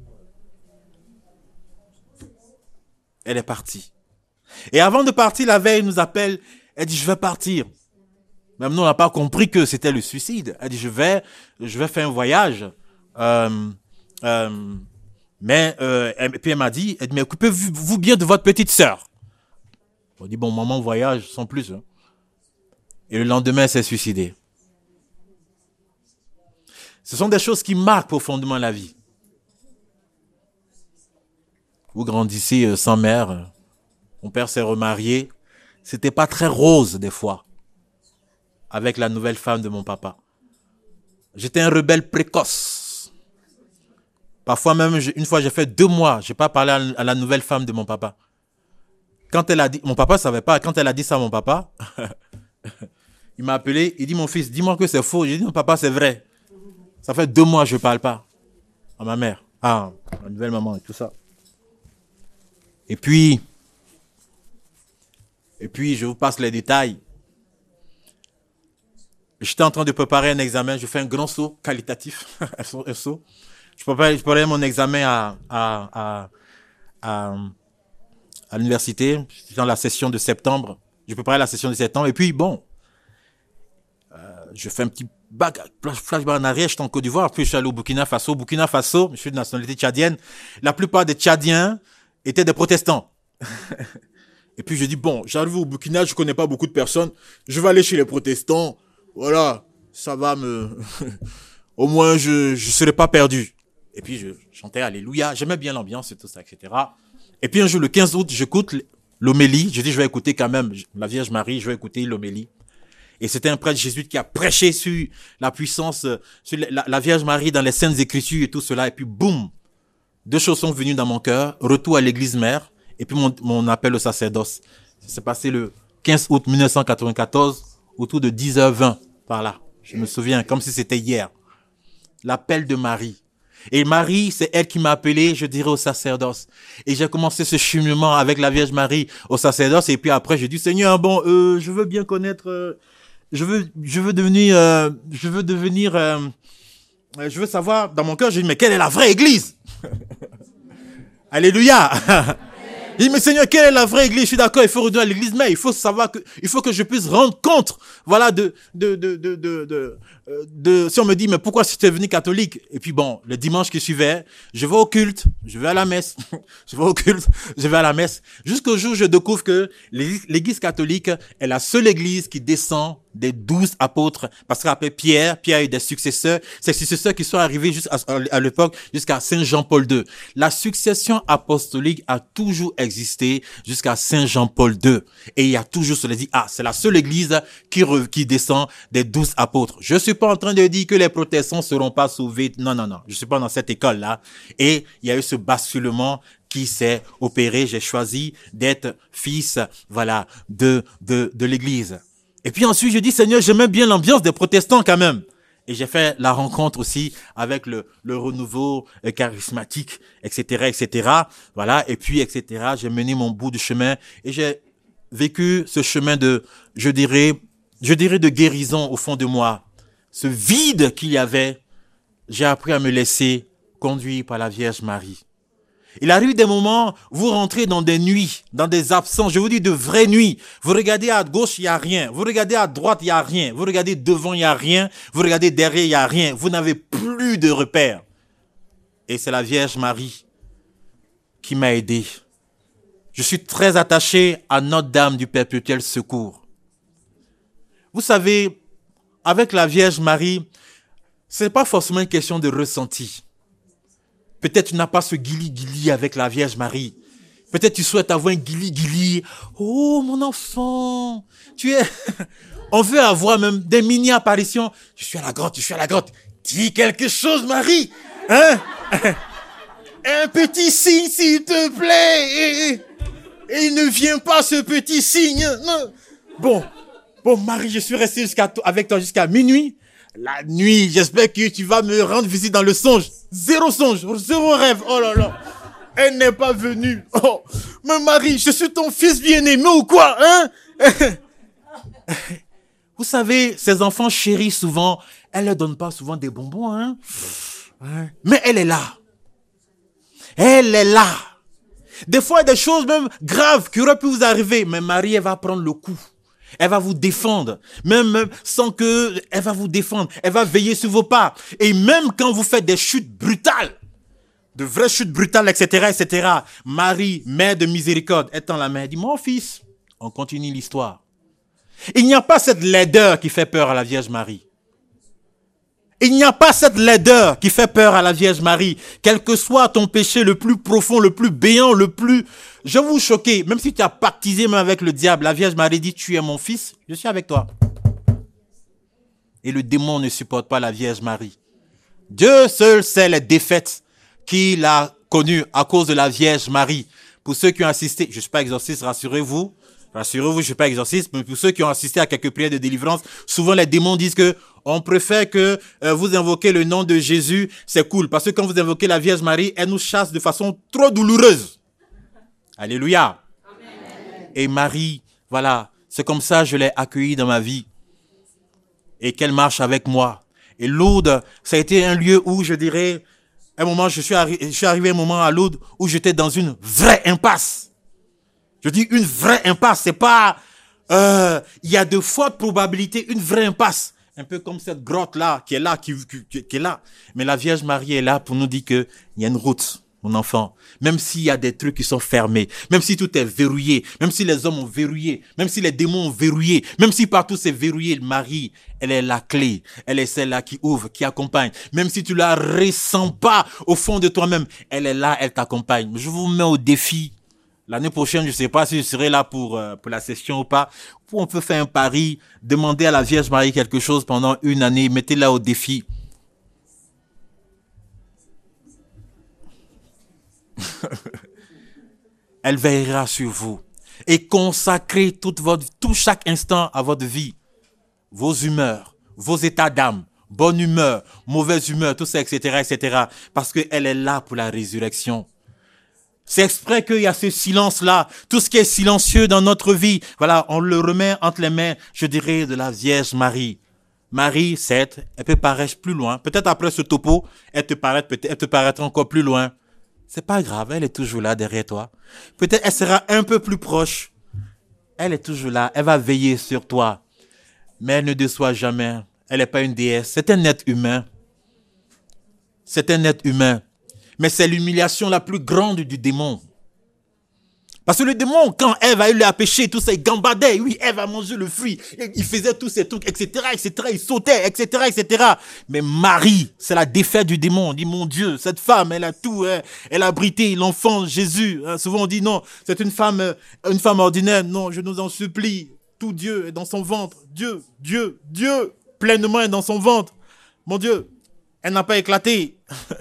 Elle est partie. Et avant de partir, la veille, elle nous appelle. Elle dit, je vais partir. Même nous, on n'a pas compris que c'était le suicide. Elle dit, je vais, je vais faire un voyage. Euh, euh, mais, euh, et puis elle m'a dit, elle dit, mais occupez-vous bien de votre petite sœur. On dit, bon, maman voyage sans plus. Hein. Et le lendemain, elle s'est suicidée. Ce sont des choses qui marquent profondément la vie. Vous grandissez euh, sans mère. Mon père s'est remarié. C'était pas très rose des fois. Avec la nouvelle femme de mon papa. J'étais un rebelle précoce. Parfois même, une fois j'ai fait deux mois, j'ai pas parlé à la nouvelle femme de mon papa. quand elle a dit, mon papa savait pas, quand elle a dit ça à mon papa, il m'a appelé, il dit, mon fils, dis-moi que c'est faux. J'ai dit, non, papa, c'est vrai. Ça fait deux mois que je ne parle pas à ma mère, à ma nouvelle maman et tout ça. Et puis, et puis, je vous passe les détails. J'étais en train de préparer un examen, je fais un grand saut qualitatif, un saut. Je préparais, je préparais mon examen à, à, à, à, à l'université, dans la session de septembre. Je préparais la session de septembre, et puis bon, euh, je fais un petit bac, flashback en arrière, j'étais en Côte d'Ivoire, puis je suis allé au Burkina Faso. Burkina Faso, je suis de nationalité tchadienne. La plupart des Tchadiens étaient des protestants. Et puis je dis, bon, j'arrive au Burkina, je connais pas beaucoup de personnes, je vais aller chez les protestants, voilà, ça va me... Au moins, je ne serai pas perdu. Et puis je chantais Alléluia, j'aimais bien l'ambiance et tout ça, et cetera. Et puis un jour, le quinze août, j'écoute l'homélie, je dis, je vais écouter quand même la Vierge Marie, je vais écouter l'homélie. Et c'était un prêtre jésuite qui a prêché sur la puissance, sur la, la Vierge Marie dans les Saintes Écritures et tout cela. Et puis boum, deux choses sont venues dans mon cœur, retour à l'église mère, et puis mon, mon appel au sacerdoce. Ça s'est passé le quinze août mille neuf cent quatre-vingt-quatorze, autour de dix heures vingt, par là. Je me souviens, comme si c'était hier. L'appel de Marie. Et Marie, c'est elle qui m'a appelé, je dirais, au sacerdoce. Et j'ai commencé ce cheminement avec la Vierge Marie au sacerdoce. Et puis après, j'ai dit, Seigneur, bon, euh, je veux bien connaître, euh, je veux, je veux devenir, euh, je veux devenir, euh, je veux savoir, dans mon cœur, j'ai dit, mais quelle est la vraie église? Alléluia. Il dit, mais Seigneur, quelle est la vraie église? Je suis d'accord, il faut retourner à l'église, mais il faut savoir que, il faut que je puisse rendre compte, voilà, de, de, de, de, de, de, de, si on me dit, mais pourquoi si tu es venu catholique? Et puis bon, le dimanche qui suivait, je vais au culte, je vais à la messe, je vais au culte, je vais à la messe, jusqu'au jour où je découvre que l'église catholique est la seule église qui descend des douze apôtres, parce qu'après Pierre, Pierre a eu des successeurs, ces successeurs qui sont arrivés jusqu'à, à l'époque, jusqu'à Saint Jean-Paul deux. La succession apostolique a toujours existé jusqu'à Saint Jean-Paul deux. Et il y a toujours cela dit, ah, c'est la seule église qui, re, qui descend des douze apôtres. Je suis pas en train de dire que les protestants seront pas sauvés. Non, non, non. Je suis pas dans cette école-là. Et il y a eu ce basculement qui s'est opéré. J'ai choisi d'être fils, voilà, de, de, de l'église. Et puis ensuite, je dis, Seigneur, j'aimais bien l'ambiance des protestants quand même. Et j'ai fait la rencontre aussi avec le, le renouveau charismatique, et cetera, et cetera. Voilà. Et puis, et cetera. J'ai mené mon bout de chemin et j'ai vécu ce chemin de, je dirais, je dirais de guérison au fond de moi. Ce vide qu'il y avait, j'ai appris à me laisser conduire par la Vierge Marie. Il arrive des moments, vous rentrez dans des nuits, dans des absences, je vous dis de vraies nuits. Vous regardez à gauche, il n'y a rien. Vous regardez à droite, il n'y a rien. Vous regardez devant, il n'y a rien. Vous regardez derrière, il n'y a rien. Vous n'avez plus de repères. Et c'est la Vierge Marie qui m'a aidé. Je suis très attaché à Notre-Dame du Perpétuel Secours. Vous savez, avec la Vierge Marie, ce n'est pas forcément une question de ressenti. Peut-être tu n'as pas ce guili-guili avec la Vierge Marie. Peut-être tu souhaites avoir un guili-guili. Oh, mon enfant, tu es... On veut avoir même des mini-apparitions. Je suis à la grotte, je suis à la grotte. Dis quelque chose, Marie. Hein? Un petit signe, s'il te plaît. Et, et il ne vient pas, ce petit signe. Non. Bon, bon, Marie, je suis resté jusqu'à avec toi jusqu'à minuit. La nuit, j'espère que tu vas me rendre visite dans le songe. Zéro songe, zéro rêve. Oh là là. Elle n'est pas venue. Oh, mais Marie, je suis ton fils bien-aimé ou quoi, hein? Vous savez, ces enfants chéris souvent, elle leur donne pas souvent des bonbons, hein? Mais elle est là. Elle est là. Des fois, il y a des choses même graves qui auraient pu vous arriver. Mais Marie, elle va prendre le coup. Elle va vous défendre, même, même sans que, elle va vous défendre, elle va veiller sur vos pas. Et même quand vous faites des chutes brutales, de vraies chutes brutales, et cetera, et cetera, Marie, mère de miséricorde, étend la main, elle dit, mon fils, on continue l'histoire. Il n'y a pas cette laideur qui fait peur à la Vierge Marie. Il n'y a pas cette laideur qui fait peur à la Vierge Marie. Quel que soit ton péché le plus profond, le plus béant, le plus... Je vais vous choquer, même si tu as pactisé même avec le diable, la Vierge Marie dit, tu es mon fils, je suis avec toi. Et le démon ne supporte pas la Vierge Marie. Dieu seul sait les défaites qu'il a connues à cause de la Vierge Marie. Pour ceux qui ont assisté, je ne suis pas exorciste, rassurez-vous. Rassurez-vous, je ne suis pas exorciste, mais pour ceux qui ont assisté à quelques prières de délivrance, souvent les démons disent que on préfère que euh, vous invoquez le nom de Jésus, c'est cool. Parce que quand vous invoquez la Vierge Marie, elle nous chasse de façon trop douloureuse. Alléluia. Amen. Et Marie, voilà, c'est comme ça que je l'ai accueillie dans ma vie. Et qu'elle marche avec moi. Et Lourdes, ça a été un lieu où, je dirais, un moment, je suis, arri- je suis arrivé un moment à Lourdes où j'étais dans une vraie impasse. Je dis une vraie impasse, c'est pas... Euh, il y a de fortes probabilités, une vraie impasse. Un peu comme cette grotte-là, qui est là, qui, qui, qui est là. Mais la Vierge Marie est là pour nous dire qu'il y a une route, mon enfant. Même s'il y a des trucs qui sont fermés, même si tout est verrouillé, même si les hommes ont verrouillé, même si les démons ont verrouillé, même si partout c'est verrouillé, Marie, elle est la clé. Elle est celle-là qui ouvre, qui accompagne. Même si tu la ressens pas au fond de toi-même, elle est là, elle t'accompagne. Je vous mets au défi. L'année prochaine, je ne sais pas si je serai là pour, euh, pour la session ou pas. On peut faire un pari, demander à la Vierge Marie quelque chose pendant une année, mettez-la au défi. Elle veillera sur vous et consacrez toute votre, tout chaque instant à votre vie. Vos humeurs, vos états d'âme, bonne humeur, mauvaise humeur, tout ça, et cetera, et cetera. Parce qu'elle est là pour la résurrection. C'est exprès qu'il y a ce silence-là. Tout ce qui est silencieux dans notre vie, voilà, on le remet entre les mains, je dirais, de la Vierge Marie. Marie, certes, elle peut paraître plus loin. Peut-être après ce topo, elle te paraît, peut-être, elle te paraîtra encore plus loin. C'est pas grave, elle est toujours là derrière toi. Peut-être elle sera un peu plus proche. Elle est toujours là, elle va veiller sur toi. Mais elle ne déçoit jamais. Elle n'est pas une déesse, c'est un être humain. C'est un être humain. Mais c'est l'humiliation la plus grande du démon. Parce que le démon, quand Ève a eu le péché, tout ça, il gambadait. Oui, Ève a mangé le fruit. Il faisait tous ces trucs, et cetera, et cetera. Il sautait, et cetera, et cetera. Mais Marie, c'est la défaite du démon. On dit, mon Dieu, cette femme, elle a tout. Hein. Elle a abrité l'enfant Jésus. Hein. Souvent, on dit, non, c'est une femme, une femme ordinaire. Non, je nous en supplie. Tout Dieu est dans son ventre. Dieu, Dieu, Dieu, pleinement est dans son ventre. Mon Dieu, elle n'a pas éclaté.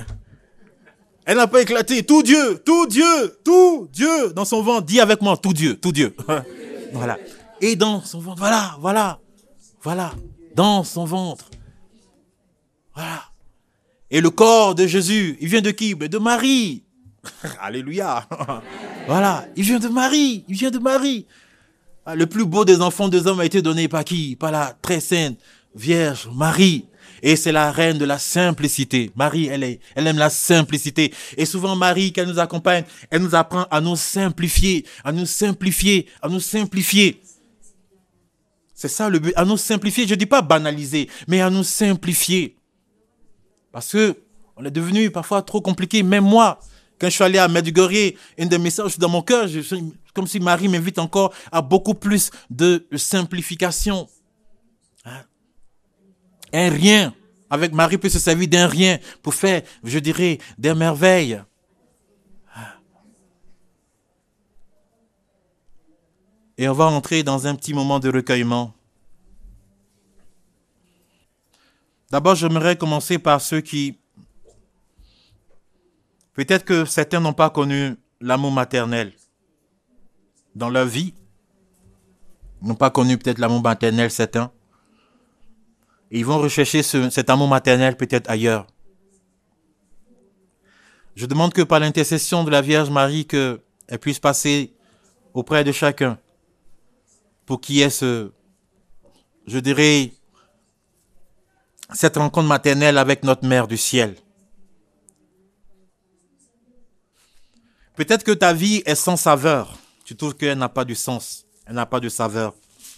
Elle n'a pas éclaté. Tout Dieu, tout Dieu, tout Dieu dans son ventre. Dis avec moi, tout Dieu, tout Dieu. Voilà. Et dans son ventre, voilà, voilà, voilà. Dans son ventre. Voilà. Et le corps de Jésus, il vient de qui? De Marie. Alléluia. Voilà. Il vient de Marie. Il vient de Marie. Le plus beau des enfants des hommes a été donné par qui? Par la très sainte Vierge Marie. Et c'est la reine de la simplicité. Marie, elle, est, elle aime la simplicité. Et souvent, Marie, qu'elle nous accompagne, elle nous apprend à nous simplifier, à nous simplifier, à nous simplifier. C'est ça le but, à nous simplifier. Je ne dis pas banaliser, mais à nous simplifier. Parce que on est devenu parfois trop compliqué. Même moi, quand je suis allé à Medjugorje, un des messages dans mon cœur, je, comme si Marie m'invite encore à beaucoup plus de simplification. Hein? Un rien. Avec Marie peut se servir d'un rien pour faire, je dirais, des merveilles. Et on va entrer dans un petit moment de recueillement. D'abord, j'aimerais commencer par ceux qui... Peut-être que certains n'ont pas connu l'amour maternel dans leur vie. Ils n'ont pas connu peut-être l'amour maternel, certains. Et ils vont rechercher ce, cet amour maternel peut-être ailleurs. Je demande que par l'intercession de la Vierge Marie, qu'elle puisse passer auprès de chacun pour qu'il y ait ce, je dirais, cette rencontre maternelle avec notre Mère du ciel. Peut-être que ta vie est sans saveur. Tu trouves qu'elle n'a pas de sens. Elle n'a pas de saveur.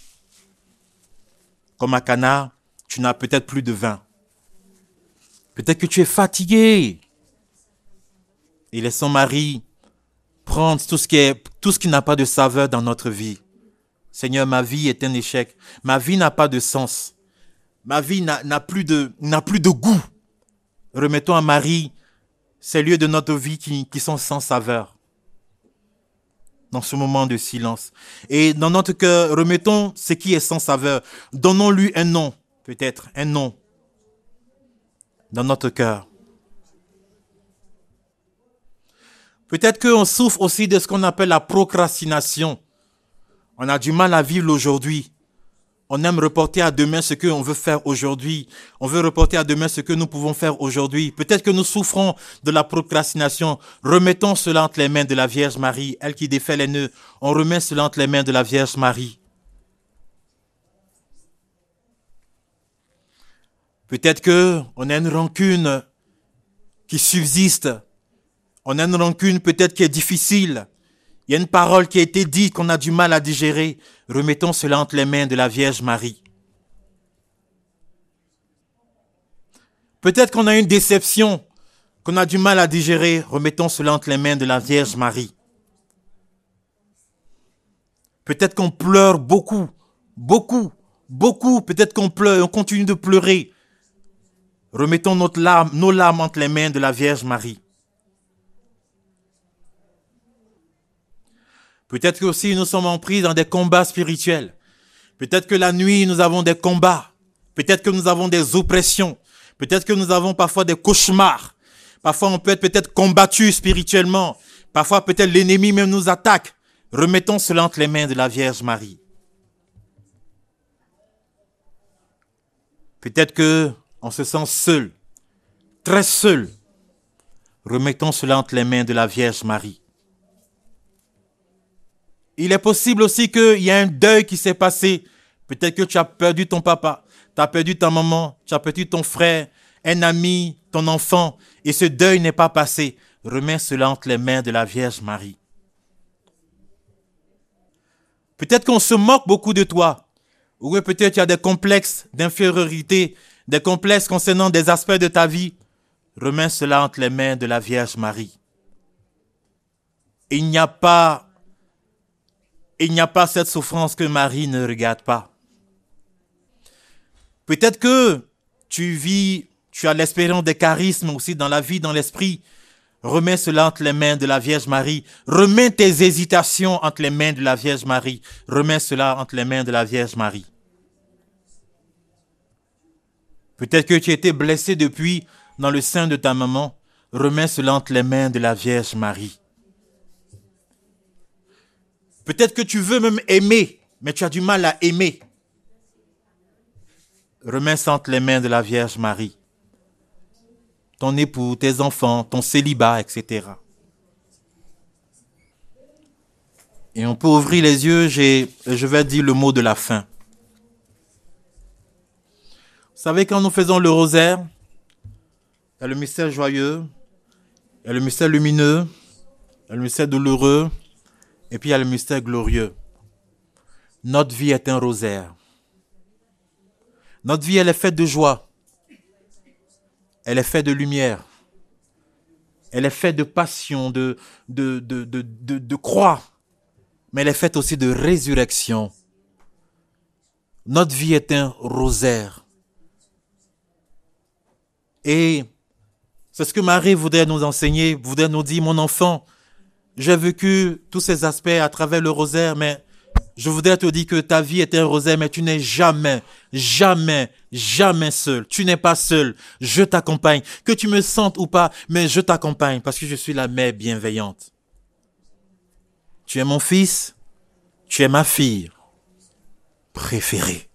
Comme à Cana, tu n'as peut-être plus de vin. Peut-être que tu es fatigué. Et laissons Marie prendre tout ce qui est, tout ce qui n'a pas de saveur dans notre vie. Seigneur, ma vie est un échec. Ma vie n'a pas de sens. Ma vie n'a, n'a plus de, n'a plus de goût. Remettons à Marie ces lieux de notre vie qui, qui sont sans saveur. Dans ce moment de silence. Et dans notre cœur, remettons ce qui est sans saveur. Donnons-lui un nom. Peut-être un nom dans notre cœur. Peut-être qu'on souffre aussi de ce qu'on appelle la procrastination. On a du mal à vivre l'aujourd'hui. On aime reporter à demain ce qu'on veut faire aujourd'hui. On veut reporter à demain ce que nous pouvons faire aujourd'hui. Peut-être que nous souffrons de la procrastination. Remettons cela entre les mains de la Vierge Marie, elle qui défait les nœuds. On remet cela entre les mains de la Vierge Marie. Peut-être que on a une rancune qui subsiste. On a une rancune peut-être qui est difficile. Il y a une parole qui a été dite qu'on a du mal à digérer. Remettons cela entre les mains de la Vierge Marie. Peut-être qu'on a une déception qu'on a du mal à digérer. Remettons cela entre les mains de la Vierge Marie. Peut-être qu'on pleure beaucoup, beaucoup, beaucoup. Peut-être qu'on pleure, on continue de pleurer. Remettons notre larme, nos larmes entre les mains de la Vierge Marie. Peut-être que aussi nous sommes en prise dans des combats spirituels. Peut-être que la nuit, nous avons des combats. Peut-être que nous avons des oppressions. Peut-être que nous avons parfois des cauchemars. Parfois, on peut être peut-être combattu spirituellement. Parfois, peut-être l'ennemi même nous attaque. Remettons cela entre les mains de la Vierge Marie. Peut-être que on se sent seul, très seul. Remettons cela entre les mains de la Vierge Marie. Il est possible aussi qu'il y ait un deuil qui s'est passé. Peut-être que tu as perdu ton papa, tu as perdu ta maman, tu as perdu ton frère, un ami, ton enfant, et ce deuil n'est pas passé. Remets cela entre les mains de la Vierge Marie. Peut-être qu'on se moque beaucoup de toi. Ou peut-être tu as des complexes d'infériorité, des complexes concernant des aspects de ta vie. Remets cela entre les mains de la Vierge Marie. Il n'y a pas Il n'y a pas cette souffrance que Marie ne regarde pas. Peut-être que tu vis, tu as l'expérience des charismes aussi dans la vie, dans l'esprit. Remets cela entre les mains de la Vierge Marie. Remets tes hésitations entre les mains de la Vierge Marie. Remets cela entre les mains de la Vierge Marie. Peut-être que tu as été blessé depuis dans le sein de ta maman. Remets cela entre les mains de la Vierge Marie. Peut-être que tu veux même aimer, mais tu as du mal à aimer. Remets ça entre les mains de la Vierge Marie. Ton époux, tes enfants, ton célibat, et cetera. Et on peut ouvrir les yeux, j'ai, je vais dire le mot de la fin. Vous savez, quand nous faisons le rosaire, il y a le mystère joyeux, il y a le mystère lumineux, il y a le mystère douloureux, et puis il y a le mystère glorieux. Notre vie est un rosaire. Notre vie, elle est faite de joie. Elle est faite de lumière. Elle est faite de passion, de, de, de, de, de, de croix. Mais elle est faite aussi de résurrection. Notre vie est un rosaire. Et c'est ce que Marie voudrait nous enseigner, voudrait nous dire, mon enfant, j'ai vécu tous ces aspects à travers le rosaire, mais je voudrais te dire que ta vie est un rosaire, mais tu n'es jamais, jamais, jamais seul. Tu n'es pas seul. Je t'accompagne. Que tu me sentes ou pas, mais je t'accompagne parce que je suis la mère bienveillante. Tu es mon fils, tu es ma fille préférée.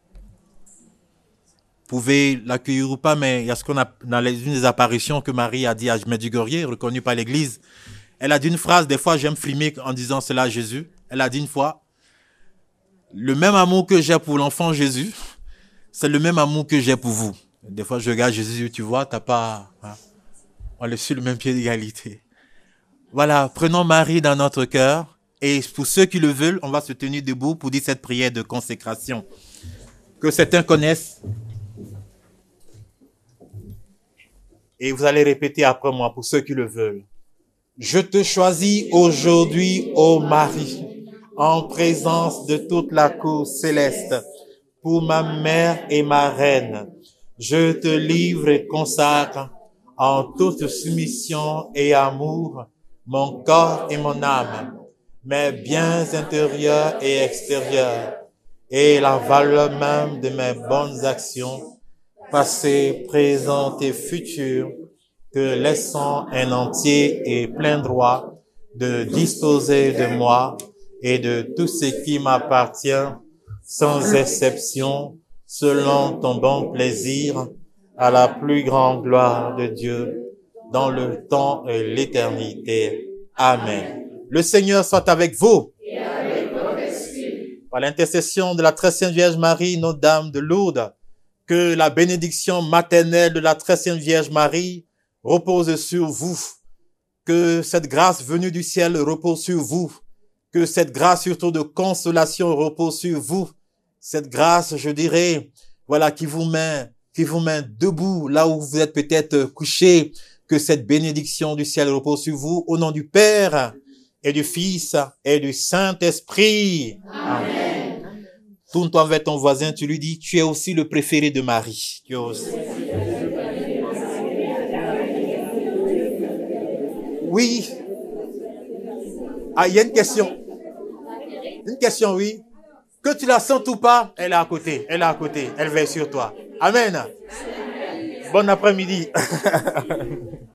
Vous pouvez l'accueillir ou pas, mais il y a ce qu'on a dans les, une des apparitions que Marie a dit à Medjugorje, reconnu par l'Église. Elle a dit une phrase, des fois j'aime frimer en disant cela à Jésus. Elle a dit une fois, le même amour que j'ai pour l'enfant Jésus, c'est le même amour que j'ai pour vous. Des fois je regarde Jésus, tu vois, t'as pas, hein, on est sur le même pied d'égalité. Voilà, prenons Marie dans notre cœur et pour ceux qui le veulent, on va se tenir debout pour dire cette prière de consécration que certains connaissent. Et vous allez répéter après moi pour ceux qui le veulent. Je te choisis aujourd'hui, ô Marie, en présence de toute la cour céleste, pour ma mère et ma reine. Je te livre et consacre en toute soumission et amour mon corps et mon âme, mes biens intérieurs et extérieurs, et la valeur même de mes bonnes actions, passées, présentes et futures, que laissant un entier et plein droit de disposer de moi et de tout ce qui m'appartient, sans exception, selon ton bon plaisir, à la plus grande gloire de Dieu, dans le temps et l'éternité. Amen. Le Seigneur soit avec vous. Et avec votre esprit. Par l'intercession de la très sainte Vierge Marie, Notre-Dame de Lourdes, que la bénédiction maternelle de la très sainte Vierge Marie repose sur vous. Que cette grâce venue du ciel repose sur vous. Que cette grâce surtout de consolation repose sur vous. Cette grâce, je dirais, voilà, qui vous met, qui vous met debout là où vous êtes peut-être couché. Que cette bénédiction du ciel repose sur vous au nom du Père et du Fils et du Saint-Esprit. Amen. Tourne-toi vers ton voisin, tu lui dis, tu es aussi le préféré de Marie. Tu es aussi... Oui. Ah, il y a une question. Une question, oui. Que tu la sentes ou pas, elle est à côté. Elle est à côté. Elle veille sur toi. Amen. Bon après-midi.